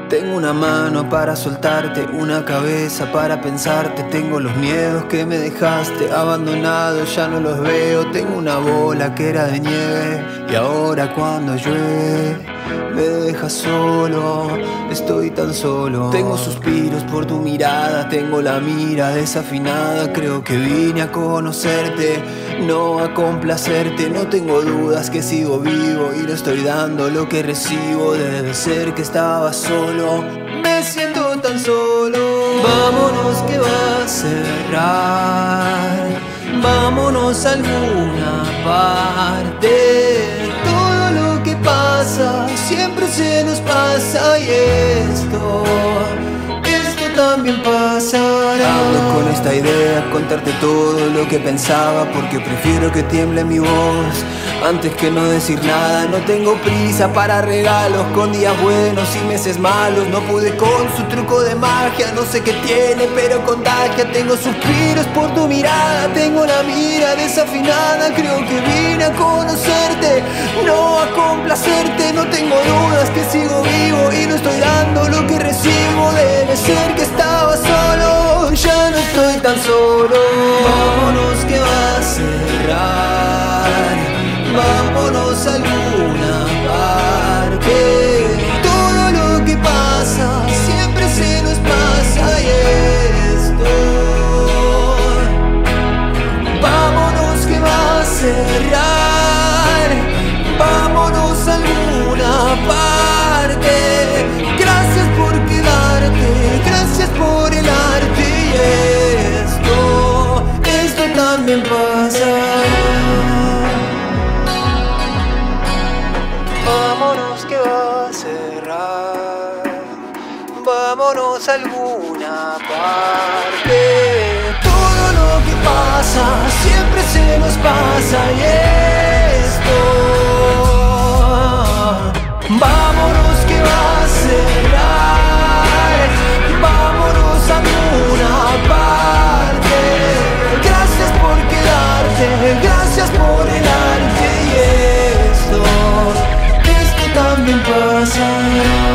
Tengo una mano para soltarte, una cabeza para pensarte. Tengo los miedos que me dejaste abandonados, ya no los veo. Tengo una bola que era de nieve y ahora cuando llueve me dejas solo, estoy tan solo. Tengo suspiros por tu mirada, tengo la mira desafinada. Creo que vine a conocerte, no a complacerte. No tengo dudas que sigo vivo y no estoy dando lo que recibo. Debe ser que estaba solo, me siento tan solo. Vámonos que va a cerrar, vámonos a alguna parte. Todo lo que pasa siempre se nos pasa y esto también pasará. Ando con esta idea, contarte todo lo que pensaba, porque prefiero que tiemble mi voz antes que no decir nada. No tengo prisa para regalos con días buenos y meses malos. No pude con su truco de magia, no sé qué tiene pero contagia. Tengo suspiros por tu mirada, tengo la mira desafinada. Creo que vine a conocerte, no a complacerte. No tengo dudas que sigo vivo y no estoy dando lo que recibo. Debe ser que estaba solo, ya no estoy tan solo. Vámonos que va a cerrar, vámonos a alguna parte. Todo lo que pasa siempre se nos pasa y esto. Vámonos que va a cerrar, vámonos a alguna parte. Gracias por quedarte, gracias por el arte y esto también pasa. Vámonos que va a cerrar, vámonos a alguna parte. Todo lo que pasa siempre se nos pasa y esto. Vámonos que va a cerrar, vámonos a alguna parte. Gracias por quedarte, gracias por el arte y esto también pasa.